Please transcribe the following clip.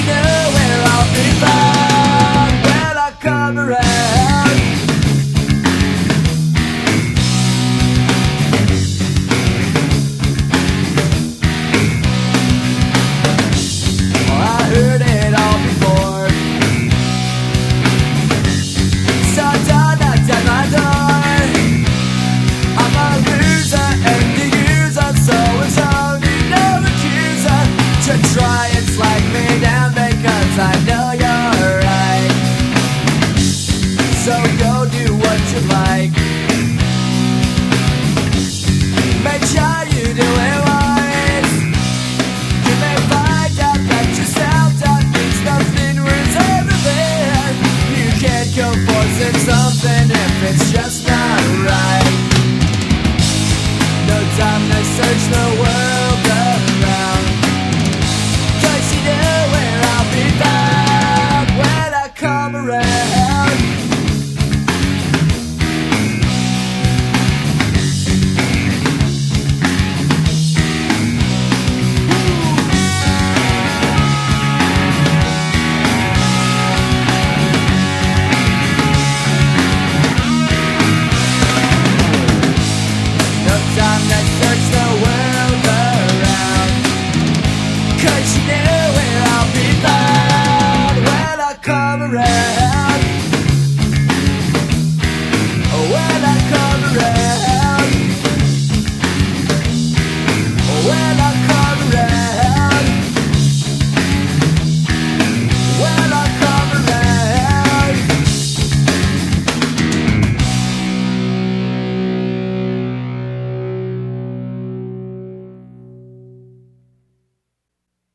know where I'll be found when I come around. Well, I heard it all before, so don't knock at my door. I'm a loser and the user, so it's only no accuser to try and slag me down because I know you're right. So go do what you like, make sure you do it wise. You may find out that yourself that means nothing ruins everything. You can't go forcing something if it's just not right. No time to search the world around, 'cause you know where I'll be found when I come around. No time to search the world around, 'cause you know where I'll be found when I come around.